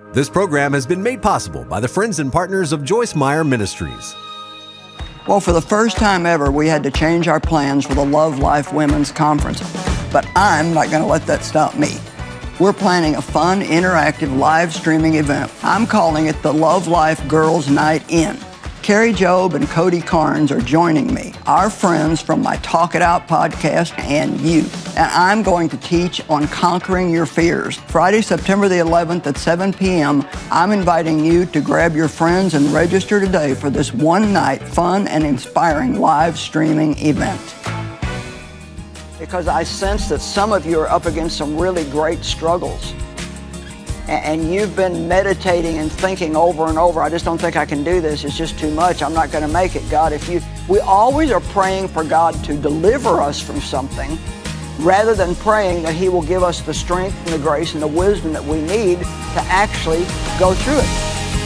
This program has been made possible by the friends and partners of Joyce Meyer Ministries. Well, for the first time ever, we had to change our plans for the Love Life Women's Conference. But I'm not going to let that stop me. We're planning a fun, interactive, live streaming event. I'm calling it the Love Life Girls Night In. Carrie Job and Cody Carnes are joining me, our friends from my Talk It Out podcast, and you. And I'm going to teach on conquering your fears. Friday, September the 11th at 7 p.m., I'm inviting you to grab your friends and register today for this one-night fun and inspiring live streaming event. Because I sense that some of you are up against some really great struggles. And you've been meditating and thinking over and over, I just don't think I can do this. It's just too much. I'm not going to make it. God, we always are praying for God to deliver us from something rather than praying that He will give us the strength and the grace and the wisdom that we need to actually go through it.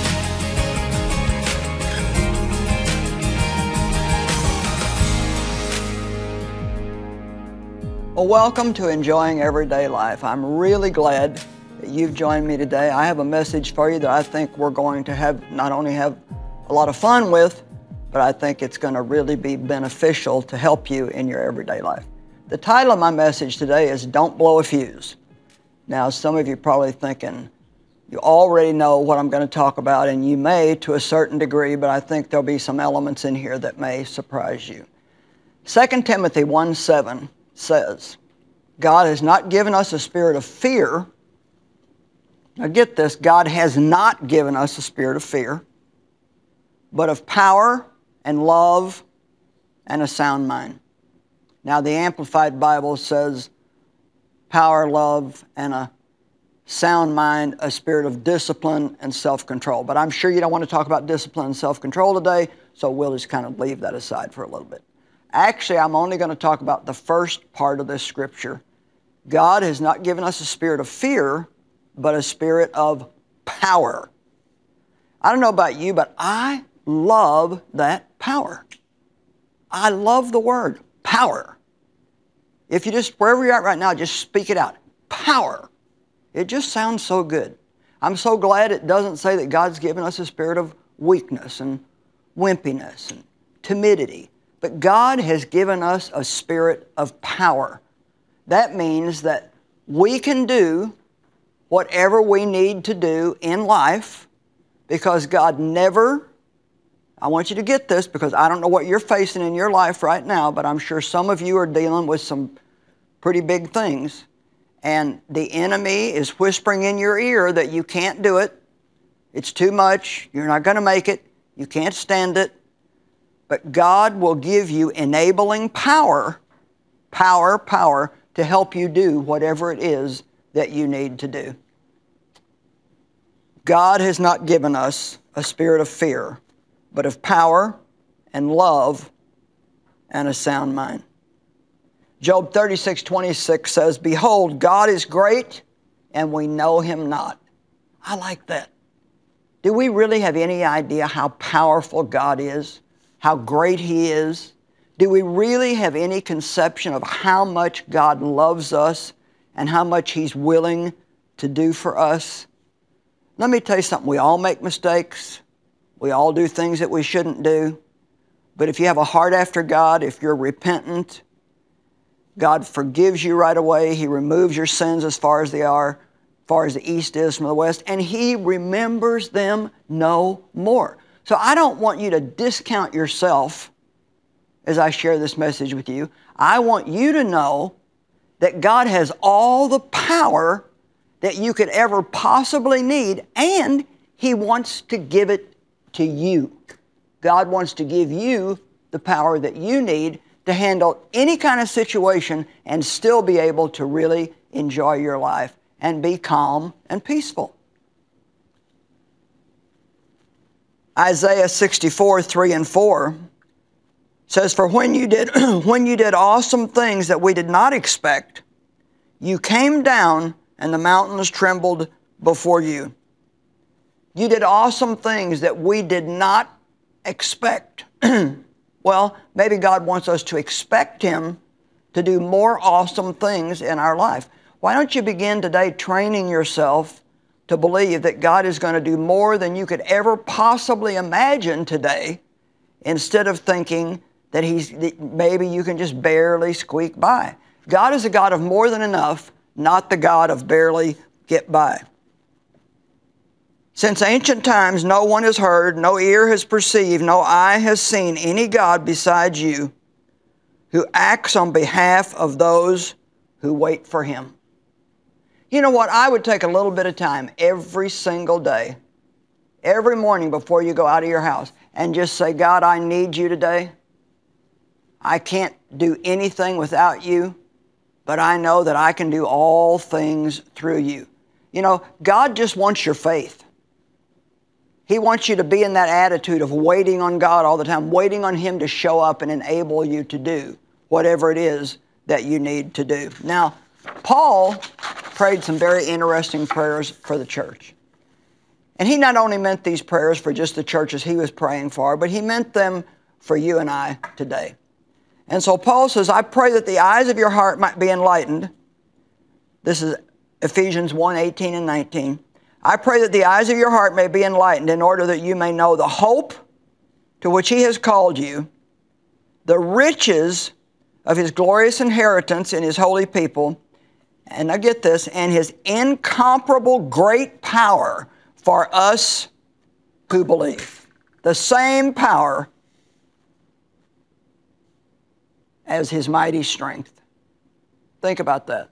Well, welcome to Enjoying Everyday Life. I'm really glad that you've joined me today. I have a message for you that I think we're going to not only have a lot of fun with, but I think it's going to really be beneficial to help you in your everyday life. The title of my message today is Don't Blow a Fuse. Now, some of you are probably thinking, you already know what I'm going to talk about, and you may to a certain degree, but I think there'll be some elements in here that may surprise you. 2 Timothy 1:7 says, God has not given us a spirit of fear. Now get this, God has not given us a spirit of fear, but of power and love and a sound mind. Now the Amplified Bible says power, love, and a sound mind, a spirit of discipline and self-control. But I'm sure you don't want to talk about discipline and self-control today, so we'll just kind of leave that aside for a little bit. Actually, I'm only going to talk about the first part of this scripture. God has not given us a spirit of fear, but a spirit of power. I don't know about you, but I love that power. I love the word power. If you just, wherever you're at right now, just speak it out. Power. It just sounds so good. I'm so glad it doesn't say that God's given us a spirit of weakness and wimpiness and timidity. But God has given us a spirit of power. That means that we can do whatever we need to do in life because God never, I want you to get this because I don't know what you're facing in your life right now, but I'm sure some of you are dealing with some pretty big things. And the enemy is whispering in your ear that you can't do it. It's too much. You're not going to make it. You can't stand it. But God will give you enabling power to help you do whatever it is that you need to do. God has not given us a spirit of fear, but of power and love and a sound mind. Job 36:26 says, Behold, God is great, and we know Him not. I like that. Do we really have any idea how powerful God is? How great He is? Do we really have any conception of how much God loves us and how much He's willing to do for us? Let me tell you something. We all make mistakes. We all do things that we shouldn't do. But if you have a heart after God, if you're repentant, God forgives you right away. He removes your sins as far as the east is from the west, and He remembers them no more. So I don't want you to discount yourself as I share this message with you. I want you to know that God has all the power that you could ever possibly need, and He wants to give it to you. God wants to give you the power that you need to handle any kind of situation and still be able to really enjoy your life and be calm and peaceful. Isaiah 64:3-4 says, For when you did awesome things that we did not expect, you came down and the mountains trembled before you. You did awesome things that we did not expect. Well, maybe God wants us to expect Him to do more awesome things in our life. Why don't you begin today training yourself to believe that God is going to do more than you could ever possibly imagine today, instead of thinking that maybe you can just barely squeak by. God is a God of more than enough, not the God of barely get by. Since ancient times, no one has heard, no ear has perceived, no eye has seen any God besides you, who acts on behalf of those who wait for Him. You know what? I would take a little bit of time every single day, every morning before you go out of your house, and just say, God, I need you today. I can't do anything without you, but I know that I can do all things through you. You know, God just wants your faith. He wants you to be in that attitude of waiting on God all the time, waiting on Him to show up and enable you to do whatever it is that you need to do. Now, Paul prayed some very interesting prayers for the church. And he not only meant these prayers for just the churches he was praying for, but he meant them for you and I today. And so Paul says, I pray that the eyes of your heart might be enlightened. This is Ephesians 1:18 and 19. I pray that the eyes of your heart may be enlightened, in order that you may know the hope to which He has called you, the riches of His glorious inheritance in His holy people, and now get this, and His incomparable great power for us who believe. The same power as His mighty strength. Think about that.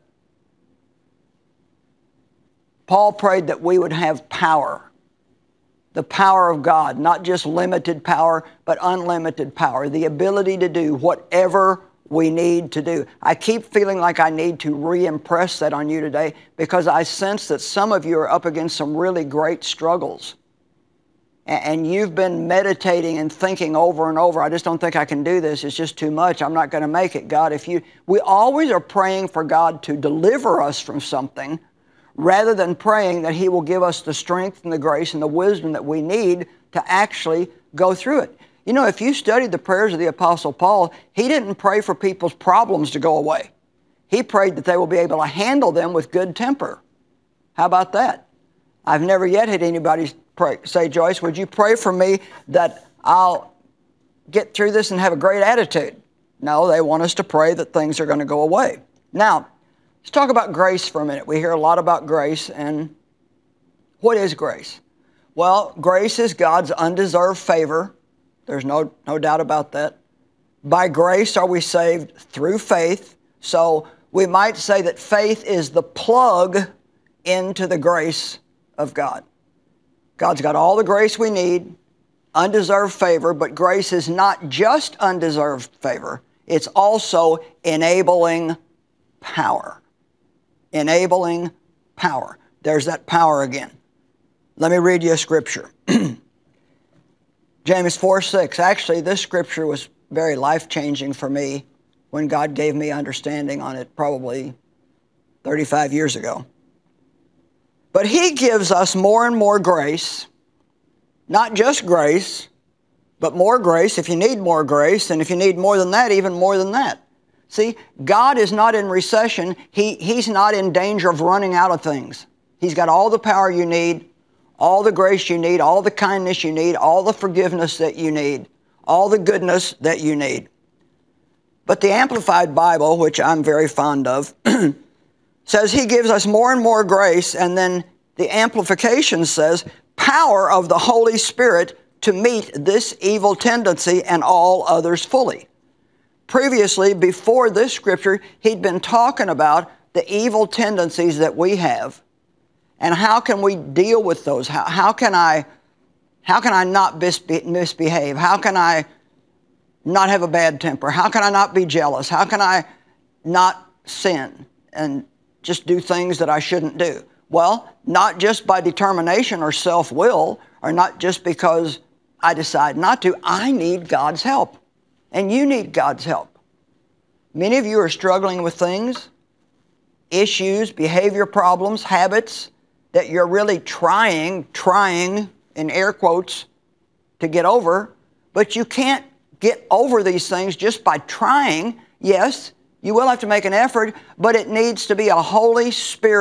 Paul prayed that we would have power. The power of God, not just limited power, but unlimited power. The ability to do whatever we need to do. I keep feeling like I need to re-impress that on you today, because I sense that some of you are up against some really great struggles. And you've been meditating and thinking over and over, I just don't think I can do this. It's just too much. I'm not going to make it. God, we always are praying for God to deliver us from something, rather than praying that He will give us the strength and the grace and the wisdom that we need to actually go through it. You know, if you studied the prayers of the Apostle Paul, he didn't pray for people's problems to go away. He prayed that they will be able to handle them with good temper. How about that? I've never yet had anybody say, Joyce, would you pray for me that I'll get through this and have a great attitude? No, they want us to pray that things are going to go away. Now, let's talk about grace for a minute. We hear a lot about grace, and what is grace? Well, grace is God's undeserved favor. There's no doubt about that. By grace are we saved through faith. So we might say that faith is the plug into the grace of God. God's got all the grace we need, undeserved favor, but grace is not just undeserved favor. It's also enabling power. Enabling power. There's that power again. Let me read you a scripture. James 4:6. Actually, this scripture was very life-changing for me when God gave me understanding on it probably 35 years ago. But He gives us more and more grace, not just grace, but more grace if you need more grace, and if you need more than that, even more than that. See, God is not in recession. He's not in danger of running out of things. He's got all the power you need, all the grace you need, all the kindness you need, all the forgiveness that you need, all the goodness that you need. But the Amplified Bible, which I'm very fond of, says He gives us more and more grace, and then the amplification says, power of the Holy Spirit to meet this evil tendency and all others fully. Previously, before this scripture, he'd been talking about the evil tendencies that we have, and how can we deal with those? How can I not misbehave? How can I not have a bad temper? How can I not be jealous? How can I not sin and just do things that I shouldn't do? Well, not just by determination or self-will, or not just because I decide not to. I need God's help, and you need God's help. Many of you are struggling with things, issues, behavior problems, habits that you're really trying, in air quotes, to get over, but you can't get over these things just by trying. Yes, you will have to make an effort, but it needs to be a Holy Spirit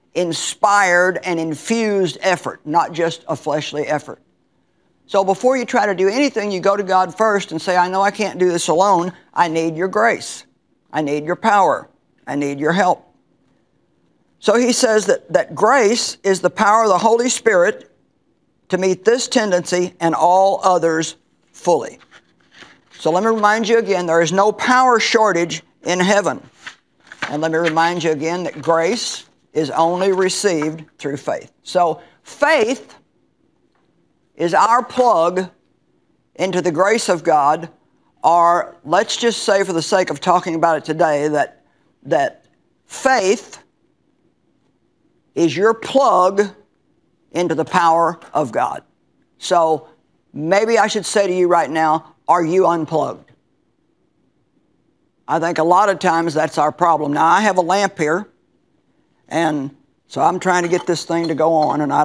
inspired and infused effort, not just a fleshly effort. So before you try to do anything, you go to God first and say, I know I can't do this alone. I need your grace. I need your power. I need your help. So he says that grace is the power of the Holy Spirit to meet this tendency and all others fully. So let me remind you again, there is no power shortage in heaven. And let me remind you again that grace is only received through faith. So faith is our plug into the grace of God, or let's just say for the sake of talking about it today that faith is your plug into the power of God. So maybe I should say to you right now, are you unplugged? I think a lot of times that's our problem. Now I have a lamp here, and so I'm trying to get this thing to go on, and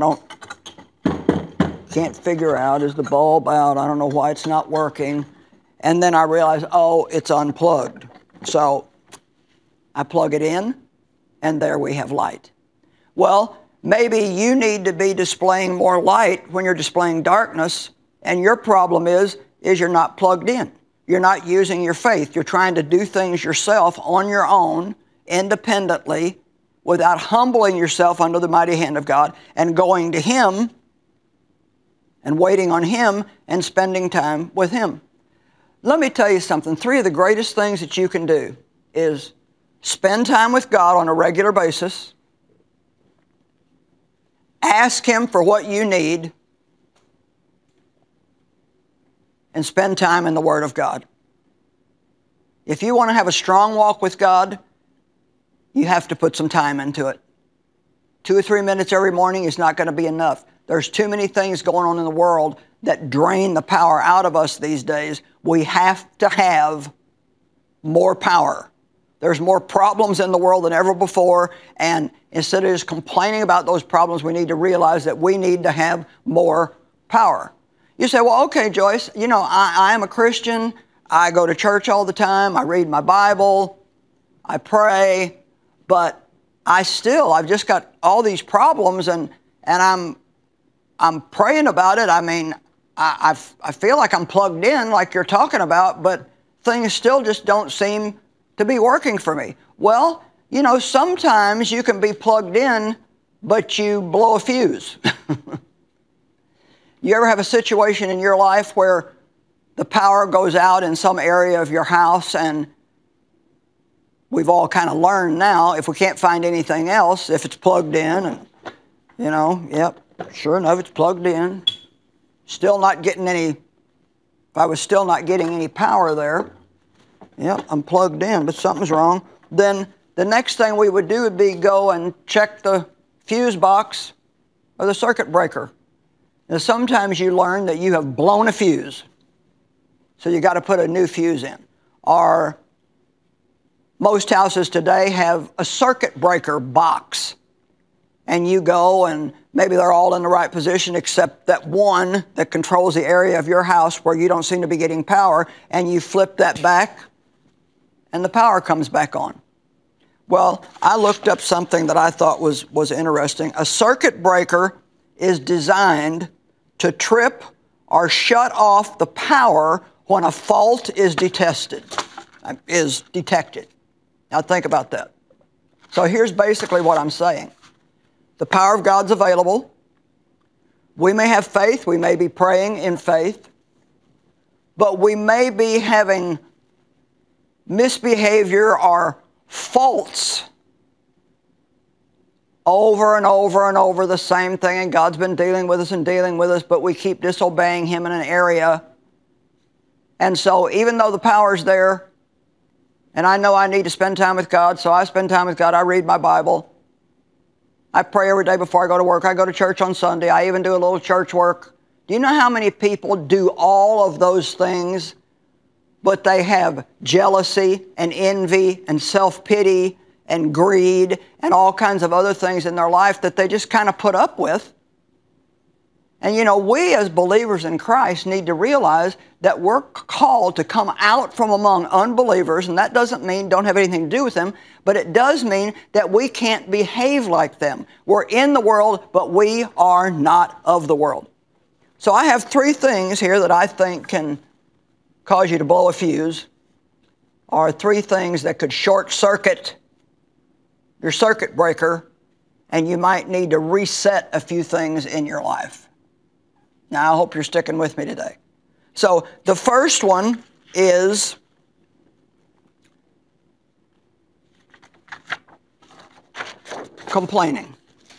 can't figure out, is the bulb out? I don't know why it's not working. And then I realize, oh, it's unplugged. So I plug it in, and there we have light. Well, maybe you need to be displaying more light when you're displaying darkness, and your problem is you're not plugged in. You're not using your faith. You're trying to do things yourself on your own, independently, without humbling yourself under the mighty hand of God and going to Him and waiting on Him and spending time with Him. Let me tell you something. 3 of the greatest things that you can do is spend time with God on a regular basis, ask Him for what you need, and spend time in the Word of God. If you want to have a strong walk with God, you have to put some time into it. 2 or 3 minutes every morning is not going to be enough. There's too many things going on in the world that drain the power out of us these days. We have to have more power. There's more problems in the world than ever before, and instead of just complaining about those problems, we need to realize that we need to have more power. You say, well, okay, Joyce, you know, I am a Christian. I go to church all the time. I read my Bible. I pray. But I've just got all these problems, and I'm praying about it. I mean, I feel like I'm plugged in, like you're talking about, but things still just don't seem to be working for me. Well, you know, sometimes you can be plugged in, but you blow a fuse. You ever have a situation in your life where the power goes out in some area of your house, and we've all kind of learned now, if we can't find anything else, if it's plugged in, and, you know, yep, sure enough, it's plugged in. Still not getting any, if I was still not getting any power there, yep, I'm plugged in, but something's wrong. Then the next thing we would do would be go and check the fuse box or the circuit breaker. And sometimes you learn that you have blown a fuse, so you got to put a new fuse in. Or most houses today have a circuit breaker box, and you go and maybe they're all in the right position except that one that controls the area of your house where you don't seem to be getting power, and you flip that back and the power comes back on. Well, I looked up something that I thought was interesting. A circuit breaker is designed to trip or shut off the power when a fault is detected. Now think about that. So here's basically what I'm saying. The power of God's available. We may have faith. We may be praying in faith. But we may be having misbehavior or faults over and over and over, the same thing, and God's been dealing with us, but we keep disobeying Him in an area. And so even though the power's there, and I know I need to spend time with God, so I spend time with God. I read my Bible. I pray every day before I go to work. I go to church on Sunday. I even do a little church work. Do you know how many people do all of those things, but they have jealousy and envy and self-pity and greed and all kinds of other things in their life that they just kind of put up with? And you know, we as believers in Christ need to realize that we're called to come out from among unbelievers, and that doesn't mean don't have anything to do with them, but it does mean that we can't behave like them. We're in the world, but we are not of the world. So I have 3 things here that I think can cause you to blow a fuse, or 3 things that could short circuit your circuit breaker, and you might need to reset a few things in your life. Now, I hope you're sticking with me today. So the first one is complaining.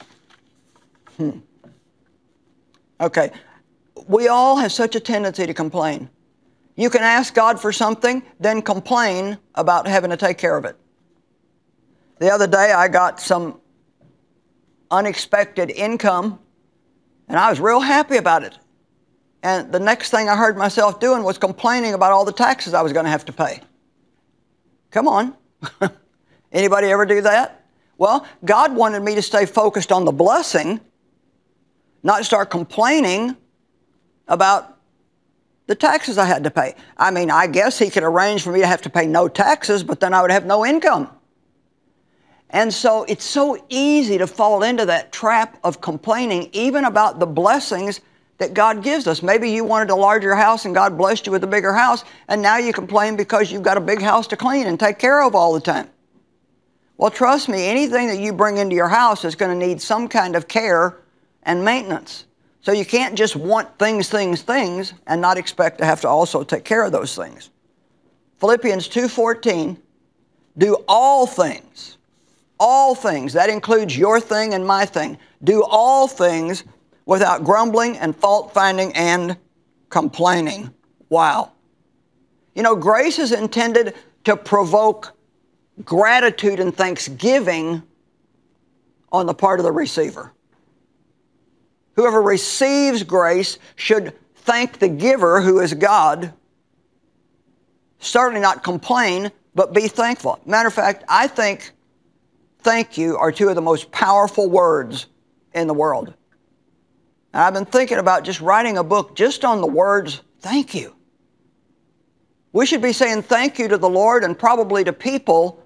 Okay. We all have such a tendency to complain. You can ask God for something, then complain about having to take care of it. The other day, I got some unexpected income, and I was real happy about it. And the next thing I heard myself doing was complaining about all the taxes I was going to have to pay. Come on. Anybody ever do that? Well, God wanted me to stay focused on the blessing, not start complaining about the taxes I had to pay. I mean, I guess He could arrange for me to have to pay no taxes, but then I would have no income. And so it's so easy to fall into that trap of complaining, even about the blessings that God gives us. Maybe you wanted a larger house and God blessed you with a bigger house, and now you complain because you've got a big house to clean and take care of all the time. Well, trust me, anything that you bring into your house is going to need some kind of care and maintenance. So you can't just want things, and not expect to have to also take care of those things. Philippians 2:14, do all things, that includes your thing and my thing, do all things without grumbling and fault-finding and complaining. Wow. You know, grace is intended to provoke gratitude and thanksgiving on the part of the receiver. Whoever receives grace should thank the giver, who is God. Certainly not complain, but be thankful. Matter of fact, I think thank you are 2 of the most powerful words in the world. And I've been thinking about just writing a book just on the words, thank you. We should be saying thank you to the Lord and probably to people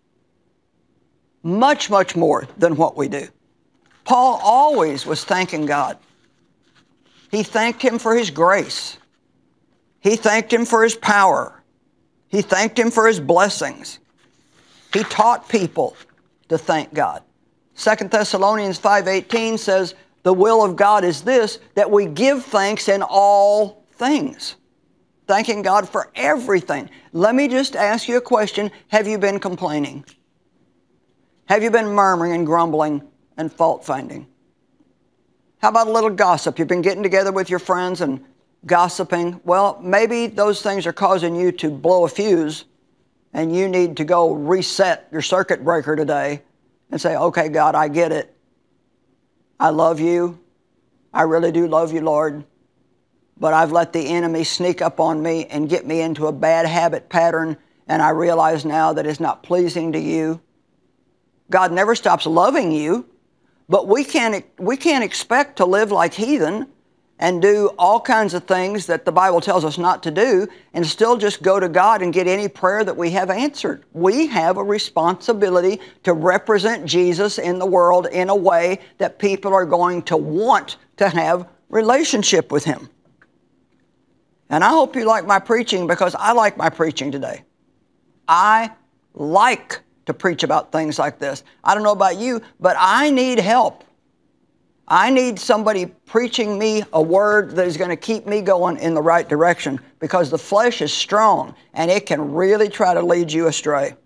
much, much more than what we do. Paul always was thanking God. He thanked Him for His grace. He thanked Him for His power. He thanked Him for His blessings. He taught people to thank God. 2 Thessalonians 5:18 says, the will of God is this, that we give thanks in all things. Thanking God for everything. Let me just ask you a question. Have you been complaining? Have you been murmuring and grumbling and fault-finding? How about a little gossip? You've been getting together with your friends and gossiping. Well, maybe those things are causing you to blow a fuse, and you need to go reset your circuit breaker today and say, okay, God, I get it. I love you. I really do love you, Lord. But I've let the enemy sneak up on me and get me into a bad habit pattern, and I realize now that it's not pleasing to you. God never stops loving you, but we can't expect to live like heathen and do all kinds of things that the Bible tells us not to do and still just go to God and get any prayer that we have answered. We have a responsibility to represent Jesus in the world in a way that people are going to want to have relationship with Him. And I hope you like my preaching, because I like my preaching today. I like to preach about things like this. I don't know about you, but I need help. I need somebody preaching me a word that is going to keep me going in the right direction, because the flesh is strong and it can really try to lead you astray.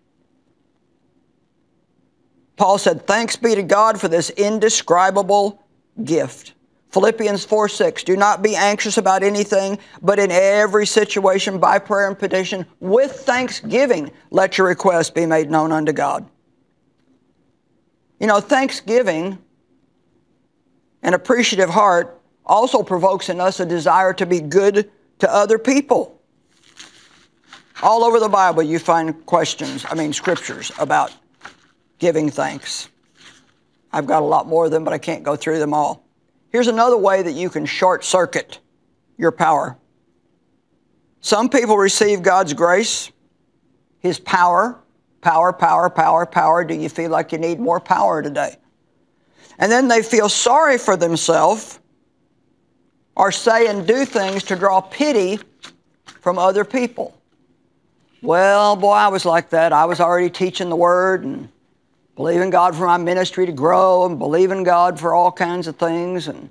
Paul said, thanks be to God for this indescribable gift. Philippians 4:6, do not be anxious about anything, but in every situation by prayer and petition, with thanksgiving, let your requests be made known unto God. You know, thanksgiving, an appreciative heart, also provokes in us a desire to be good to other people. All over the Bible you find scriptures about giving thanks. I've got a lot more of them, but I can't go through them all. Here's another way that you can short circuit your power. Some people receive God's grace, His power. Power. Do you feel like you need more power today? And then they feel sorry for themselves or say and do things to draw pity from other people. Well, boy, I was like that. I was already teaching the Word and believing God for my ministry to grow and believing God for all kinds of things. And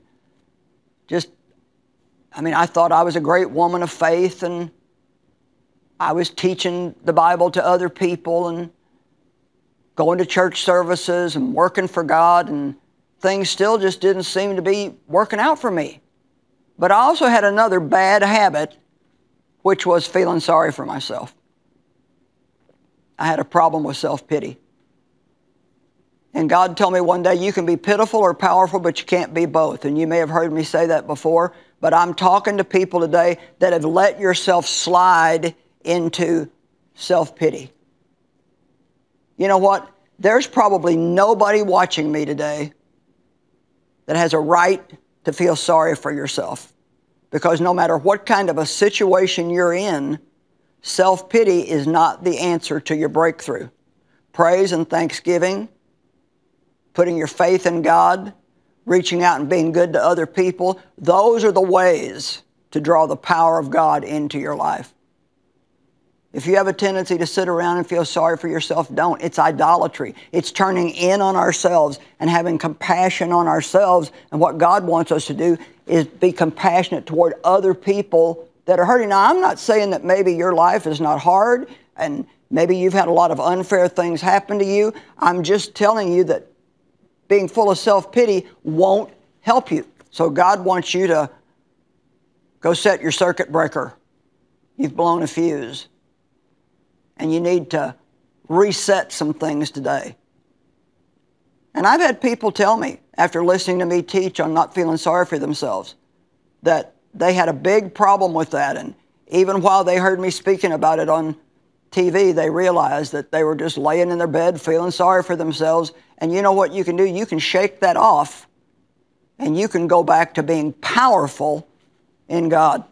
I thought I was a great woman of faith, and I was teaching the Bible to other people and going to church services and working for God, and things still just didn't seem to be working out for me. But I also had another bad habit, which was feeling sorry for myself. I had a problem with self-pity. And God told me one day, you can be pitiful or powerful, but you can't be both. And you may have heard me say that before, but I'm talking to people today that have let yourself slide into self-pity. You know what? There's probably nobody watching me today that has a right to feel sorry for yourself. Because no matter what kind of a situation you're in, self-pity is not the answer to your breakthrough. Praise and thanksgiving, putting your faith in God, reaching out and being good to other people, those are the ways to draw the power of God into your life. If you have a tendency to sit around and feel sorry for yourself, don't. It's idolatry. It's turning in on ourselves and having compassion on ourselves. And what God wants us to do is be compassionate toward other people that are hurting. Now, I'm not saying that maybe your life is not hard and maybe you've had a lot of unfair things happen to you. I'm just telling you that being full of self-pity won't help you. So God wants you to go set your circuit breaker. You've blown a fuse. And you need to reset some things today. And I've had people tell me, after listening to me teach on not feeling sorry for themselves, that they had a big problem with that. And even while they heard me speaking about it on TV, they realized that they were just laying in their bed feeling sorry for themselves. And you know what you can do? You can shake that off, and you can go back to being powerful in God.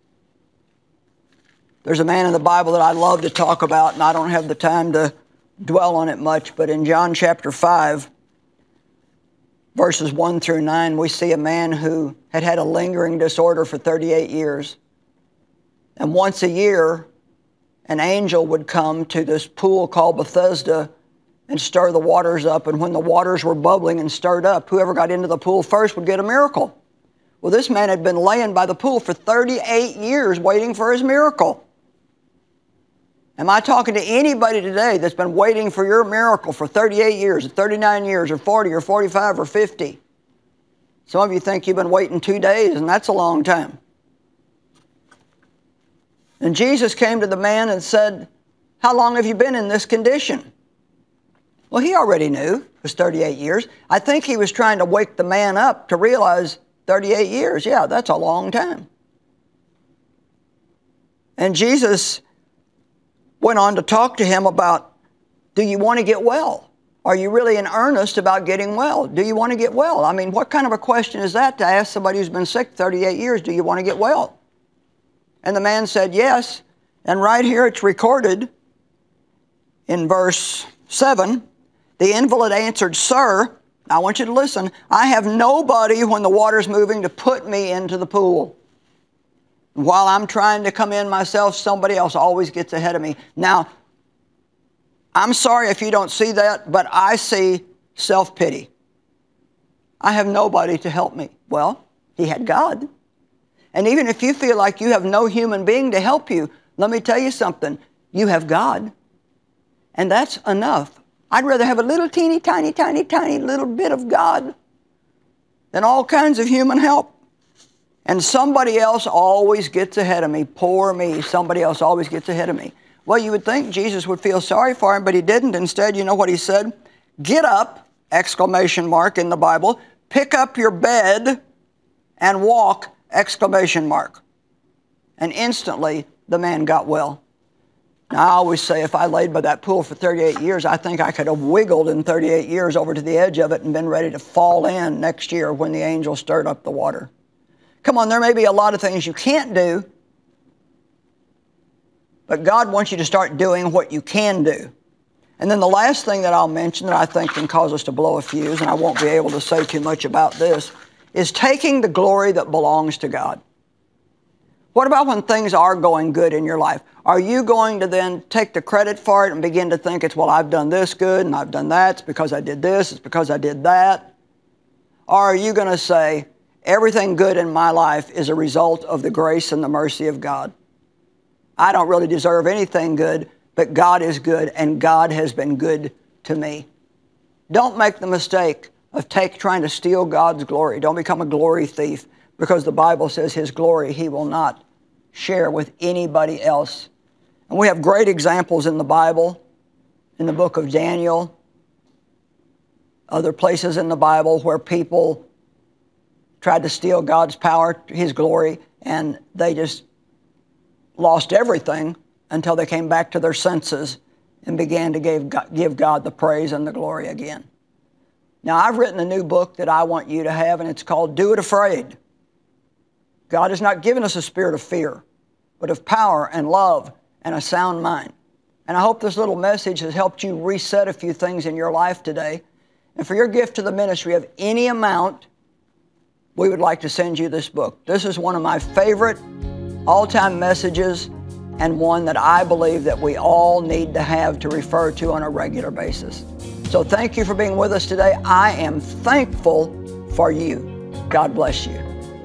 There's a man in the Bible that I love to talk about, and I don't have the time to dwell on it much, but in John chapter 5, verses 1 through 9, we see a man who had had a lingering disorder for 38 years. And once a year, an angel would come to this pool called Bethesda and stir the waters up. And when the waters were bubbling and stirred up, whoever got into the pool first would get a miracle. Well, this man had been laying by the pool for 38 years waiting for his miracle. Am I talking to anybody today that's been waiting for your miracle for 38 years, or 39 years, or 40, or 45, or 50? Some of you think you've been waiting 2 days, and that's a long time. And Jesus came to the man and said, how long have you been in this condition? Well, he already knew it was 38 years. I think he was trying to wake the man up to realize 38 years, yeah, that's a long time. And Jesus went on to talk to him about, do you want to get well? Are you really in earnest about getting well? Do you want to get well? I mean, what kind of a question is that to ask somebody who's been sick 38 years, do you want to get well? And the man said yes. And right here it's recorded in verse 7. The invalid answered, Sir, I want you to listen, I have nobody when the water's moving to put me into the pool. While I'm trying to come in myself, somebody else always gets ahead of me. Now, I'm sorry if you don't see that, but I see self-pity. I have nobody to help me. Well, he had God. And even if you feel like you have no human being to help you, let me tell you something. You have God. And that's enough. I'd rather have a little teeny, tiny little bit of God than all kinds of human help. And somebody else always gets ahead of me. Poor me. Somebody else always gets ahead of me. Well, you would think Jesus would feel sorry for him, but he didn't. Instead, you know what he said? Get up, exclamation mark in the Bible, pick up your bed and walk, exclamation mark. And instantly, the man got well. Now, I always say if I laid by that pool for 38 years, I think I could have wiggled in 38 years over to the edge of it and been ready to fall in next year when the angel stirred up the water. Come on, there may be a lot of things you can't do, but God wants you to start doing what you can do. And then the last thing that I'll mention that I think can cause us to blow a fuse, and I won't be able to say too much about this, is taking the glory that belongs to God. What about when things are going good in your life? Are you going to then take the credit for it and begin to think it's, well, I've done this good and I've done that, it's because I did this, it's because I did that? Or are you going to say, everything good in my life is a result of the grace and the mercy of God? I don't really deserve anything good, but God is good, and God has been good to me. Don't make the mistake of trying to steal God's glory. Don't become a glory thief, because the Bible says His glory He will not share with anybody else. And we have great examples in the Bible, in the book of Daniel, other places in the Bible where people tried to steal God's power, His glory, and they just lost everything until they came back to their senses and began to give God the praise and the glory again. Now, I've written a new book that I want you to have, and it's called Do It Afraid. God has not given us a spirit of fear, but of power and love and a sound mind. And I hope this little message has helped you reset a few things in your life today. And for your gift to the ministry of any amount, we would like to send you this book. This is one of my favorite all-time messages, and one that I believe that we all need to have to refer to on a regular basis. So thank you for being with us today. I am thankful for you. God bless you.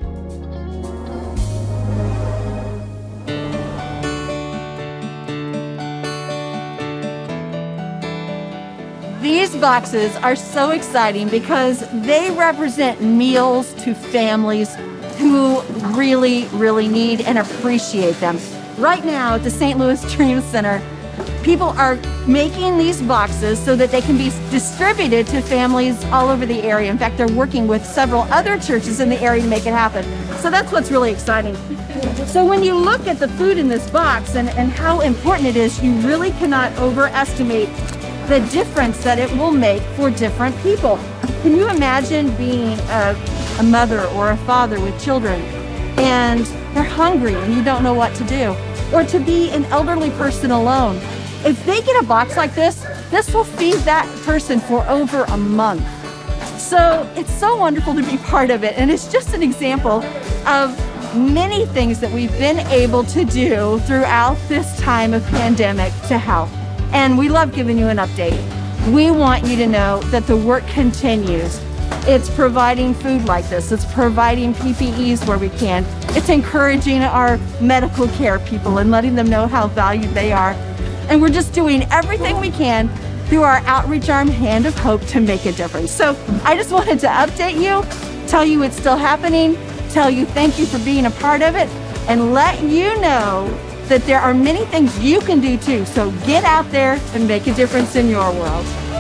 These boxes are so exciting because they represent meals to families who really, really need and appreciate them. Right now at the St. Louis Dream Center, people are making these boxes so that they can be distributed to families all over the area. In fact, they're working with several other churches in the area to make it happen. So that's what's really exciting. So when you look at the food in this box and how important it is, you really cannot overestimate the difference that it will make for different people. Can you imagine being a mother or a father with children and they're hungry and you don't know what to do? Or to be an elderly person alone. If they get a box like this will feed that person for over a month. So it's so wonderful to be part of it, and it's just an example of many things that we've been able to do throughout this time of pandemic to help. And we love giving you an update. We want you to know that the work continues. It's providing food like this. It's providing PPEs where we can. It's encouraging our medical care people and letting them know how valued they are. And we're just doing everything we can through our outreach arm, Hand of Hope, to make a difference. So I just wanted to update you, tell you it's still happening, tell you thank you for being a part of it, and let you know that there are many things you can do too. So get out there and make a difference in your world.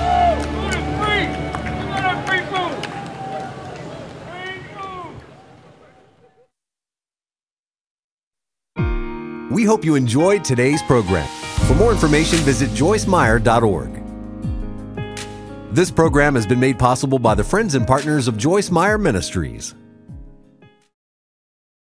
We hope you enjoyed today's program. For more information, visit joycemeyer.org. This program has been made possible by the friends and partners of Joyce Meyer Ministries.